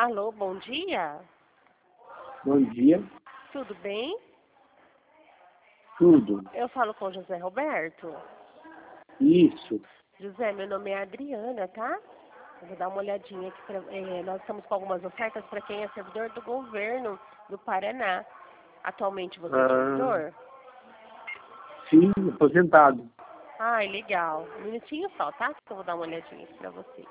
Alô, bom dia. Bom dia. Tudo bem? Tudo. Eu falo com o José Roberto. Isso. José, meu nome é Adriana, tá? Eu vou dar uma olhadinha aqui. Nós estamos com algumas ofertas para quem é servidor do governo do Paraná. Atualmente você é servidor? Sim, aposentado. Ai, legal. Um minutinho só, tá? Que eu vou dar uma olhadinha aqui para você.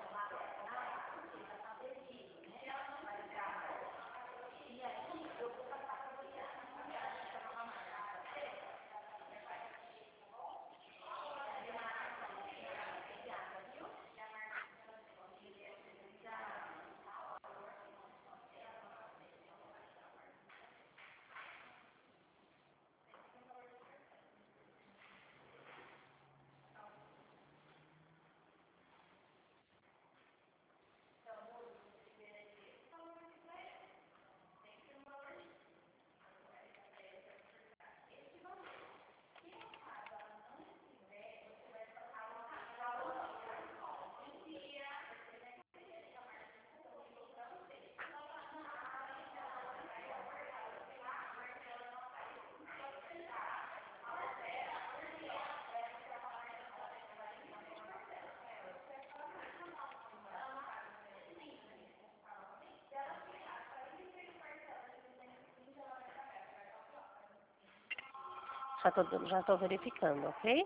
Já tô verificando, ok?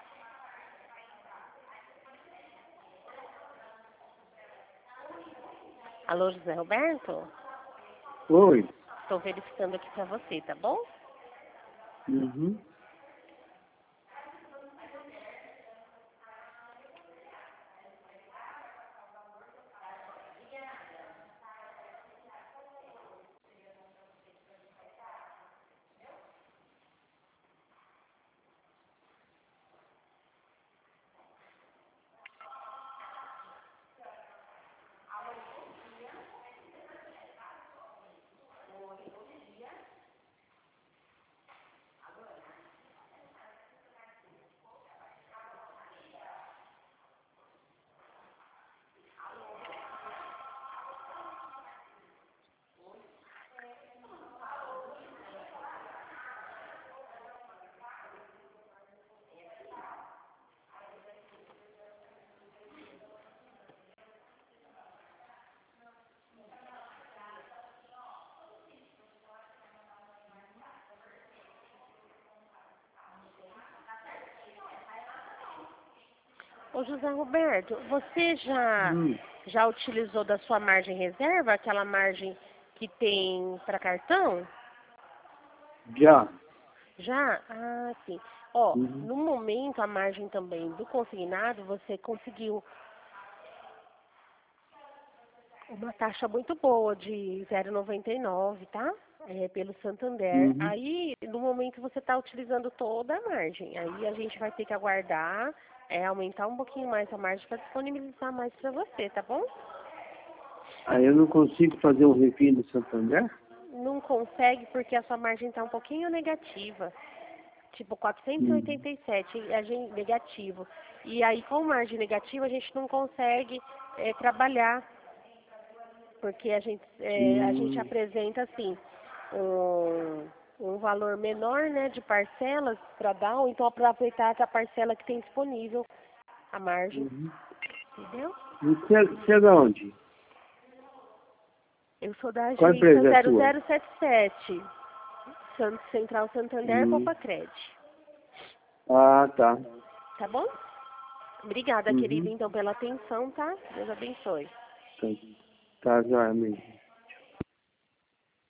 Alô, José Roberto? Oi. Estou verificando aqui para você, tá bom? Uhum. Ô José Roberto, você já utilizou da sua margem reserva, aquela margem que tem para cartão? Já. Já? Ah, sim. Ó, Uhum. no momento a margem também do consignado, você conseguiu uma taxa muito boa de 0,99, tá? Pelo Santander. Uhum. Aí, no momento, você está utilizando toda a margem. Aí a gente vai ter que aguardar, aumentar um pouquinho mais a margem para disponibilizar mais para você, tá bom? Aí eu não consigo fazer um refim do Santander? Não consegue porque a sua margem está um pouquinho negativa. Tipo, Uhum. 487 negativo. E aí, com margem negativa, a gente não consegue trabalhar. Porque a gente Uhum. apresenta, assim, um valor menor, né, de parcelas para dar, ou então aproveitar a parcela que tem disponível, a margem, Uhum. entendeu? E você é de onde? Eu sou da Qual agência empresa é a sua? 0077, Central Santander, Uhum. Copacred. Ah, tá. Tá bom? Obrigada, querida, Uhum. então, pela atenção, tá? Deus abençoe. Tá, tá, já mesmo.